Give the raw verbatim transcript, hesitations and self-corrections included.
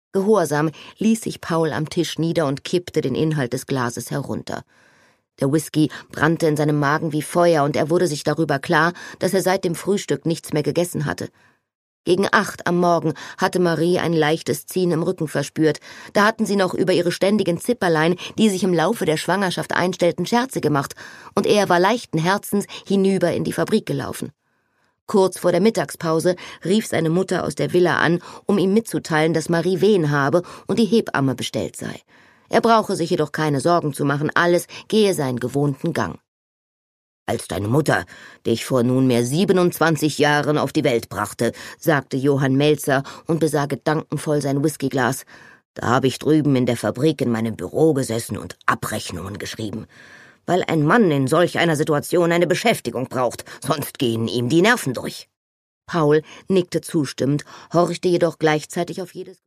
Gehorsam ließ sich Paul am Tisch nieder und kippte den Inhalt des Glases herunter. Der Whisky brannte in seinem Magen wie Feuer, und er wurde sich darüber klar, dass er seit dem Frühstück nichts mehr gegessen hatte. Gegen acht am Morgen hatte Marie ein leichtes Ziehen im Rücken verspürt. Da hatten sie noch über ihre ständigen Zipperlein, die sich im Laufe der Schwangerschaft einstellten, Scherze gemacht, und er war leichten Herzens hinüber in die Fabrik gelaufen. Kurz vor der Mittagspause rief seine Mutter aus der Villa an, um ihm mitzuteilen, dass Marie Wehen habe und die Hebamme bestellt sei. Er brauche sich jedoch keine Sorgen zu machen, alles gehe seinen gewohnten Gang. »Als deine Mutter dich vor nunmehr siebenundzwanzig Jahren auf die Welt brachte«, sagte Johann Melzer und besah gedankenvoll sein Whiskyglas, »da habe ich drüben in der Fabrik in meinem Büro gesessen und Abrechnungen geschrieben. Weil ein Mann in solch einer Situation eine Beschäftigung braucht, sonst gehen ihm die Nerven durch.« Paul nickte zustimmend, horchte jedoch gleichzeitig auf jedes